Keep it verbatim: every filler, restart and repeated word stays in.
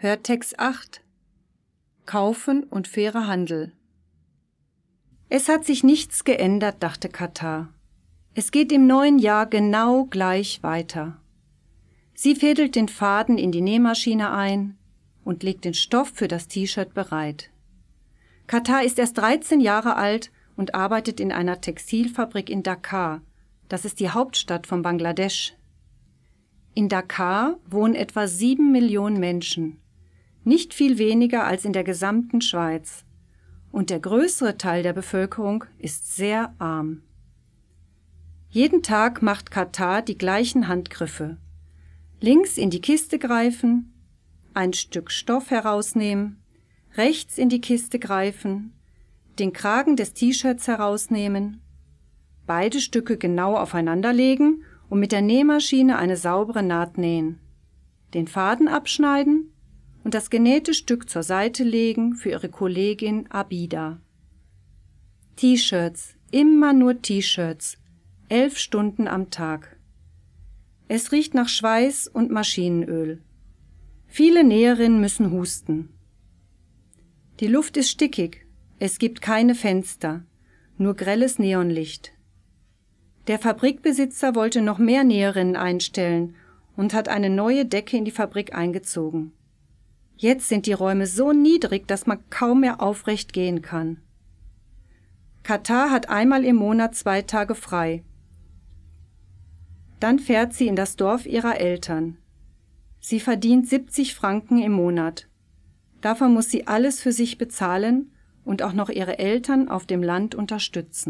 Hörtext acht. Kaufen und fairer Handel. Es hat sich nichts geändert, dachte Katar. Es geht im neuen Jahr genau gleich weiter. Sie fädelt den Faden in die Nähmaschine ein und legt den Stoff für das T-Shirt bereit. Katar ist erst dreizehn Jahre alt und arbeitet in einer Textilfabrik in Dhaka. Das ist die Hauptstadt von Bangladesch. In Dhaka wohnen etwa sieben Millionen Menschen, nicht viel weniger als in der gesamten Schweiz. Und der größere Teil der Bevölkerung ist sehr arm. Jeden Tag macht Katar die gleichen Handgriffe. Links in die Kiste greifen, ein Stück Stoff herausnehmen, rechts in die Kiste greifen, den Kragen des T-Shirts herausnehmen, beide Stücke genau aufeinander legen und mit der Nähmaschine eine saubere Naht nähen, den Faden abschneiden und das genähte Stück zur Seite legen für ihre Kollegin Abida. T-Shirts, immer nur T-Shirts, elf Stunden am Tag. Es riecht nach Schweiß und Maschinenöl. Viele Näherinnen müssen husten. Die Luft ist stickig, es gibt keine Fenster, nur grelles Neonlicht. Der Fabrikbesitzer wollte noch mehr Näherinnen einstellen und hat eine neue Decke in die Fabrik eingezogen. Jetzt sind die Räume so niedrig, dass man kaum mehr aufrecht gehen kann. Katar hat einmal im Monat zwei Tage frei. Dann fährt sie in das Dorf ihrer Eltern. Sie verdient siebzig Franken im Monat. Davon muss sie alles für sich bezahlen und auch noch ihre Eltern auf dem Land unterstützen.